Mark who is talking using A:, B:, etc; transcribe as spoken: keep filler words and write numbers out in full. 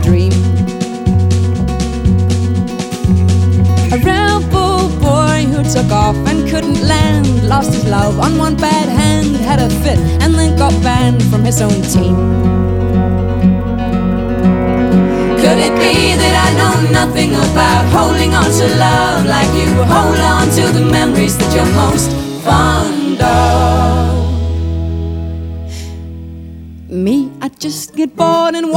A: dream. A rebel boy who took off and couldn't land, lost his love on one bad hand, had a fit, and then got banned from his own team. Could it be that I know nothing about holding on to love like you hold on to the memories that you're most fond of? Me, I just get bored and